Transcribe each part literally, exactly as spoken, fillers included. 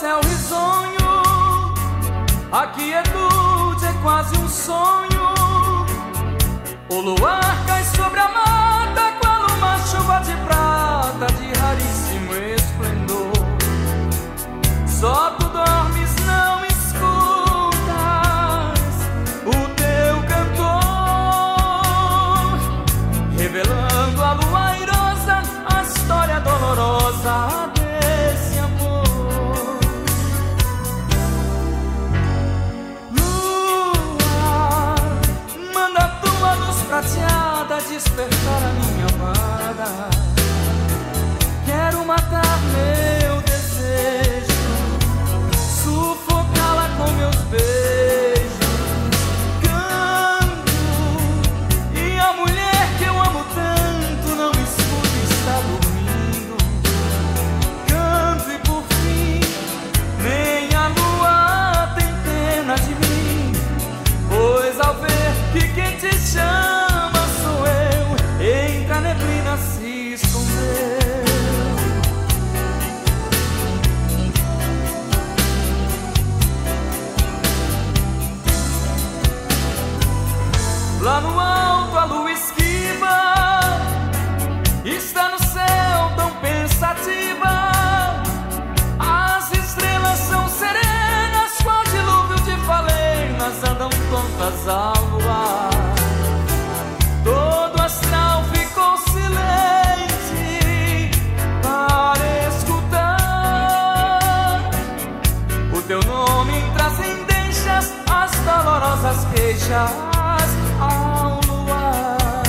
céu risonho, a quietude é quase um sonho. O luar cai sobre a mata, qual uma chuva de prata de raríssimo esplendor. Só tu dormes, não escutas o teu cantor, revelando a lua airosa, a história dolorosa desse amor. Lua, manda tua luz prateada despertar a minha amada. Quero matar meu desejo, sufocá-la com meus beijos. Canto, e a mulher que eu amo tanto não escuta, está dormindo. Canto e por fim nem a lua tem pena de mim, pois ao ver que quem te chama sou eu, entre a neblina se escondeu. Lá no alto a lua esquiva, está no céu tão pensativa. As estrelas são serenas, qual dilúvio de falenas andam tontas ao luar. Todo astral ficou silente para escutar o teu nome em transcendências, as dolorosas queixas ao luar.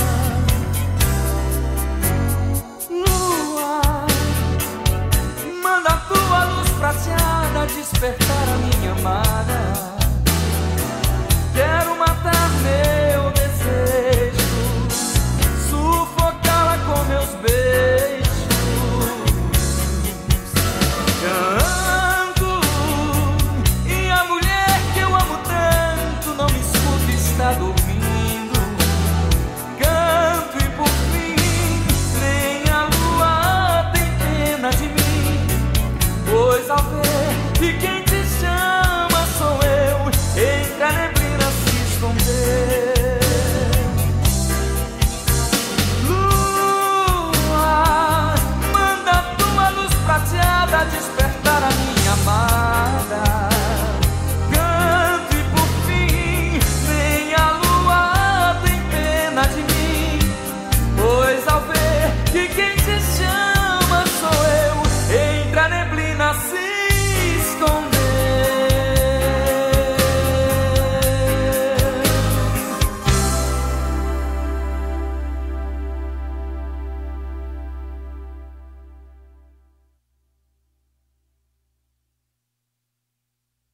Lua, manda tua luz prateada despertar a minha amada. Quero matar meu desejo, sufocá-la com meus beijos. Canto, e a mulher que eu amo tanto não me escuta, está dormindo. Pois ao ver que quem te chama sou eu, entre a neblina se esconder. Lua, manda tua luz prateada despertar